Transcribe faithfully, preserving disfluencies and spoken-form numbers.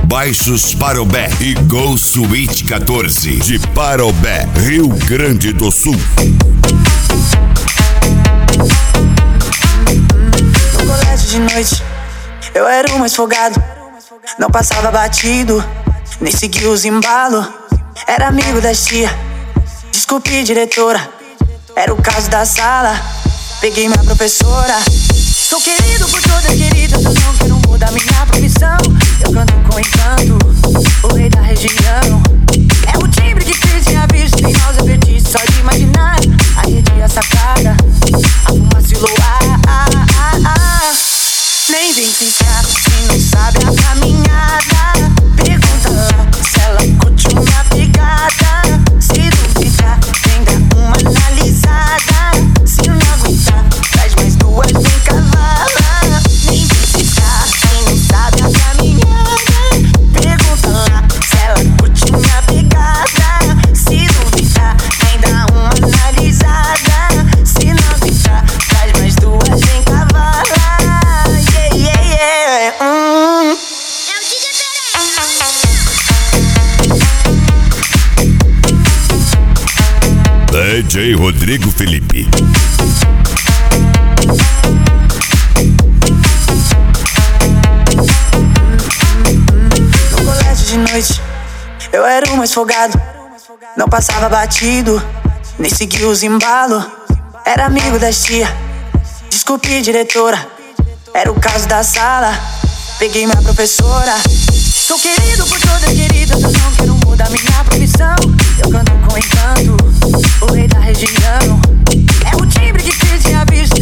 Baixos Parobé e Go Suite quatorze de Parobé, Rio Grande do Sul. No colégio de noite, eu era o mais folgado. Não passava batido, nem seguia os embalos. Era amigo das tia, desculpe diretora, era o caso da sala. Peguei minha professora. Sou querido por todas queridas, eu não quero mudar minha profissão. Eu canto com encanto, o rei da região. É o timbre que fez minha vida, sem náusea, perdi só de imaginar. A rede e a sacada, a fumaça e o luar. Nem vem ficar se não sabe a caminhada. Pergunta lá se ela curte minha pegada. Se duvidar, vem dar uma analisada. Se não aguentar, traz mais duas, vem cavala. Nem vem ficar se não sabe a caminhada. Pergunta lá se ela curte minha pegada. Se duvidar, vem dar uma analisada. Se não aguentar, traz mais duas, vem cavala. Yeah, yeah, yeah. Hum. D J Rodrigo Felipe. No colégio de noite, eu era o mais folgado. Não passava batido, nem seguia os embalos. Era amigo das tia, desculpe diretora, era o caso da sala. Peguei minha professora. Sou querido por todas queridas, eu não quero mudar minha profissão. Eu canto com encanto, o rei da região. É o timbre que fez minha vida,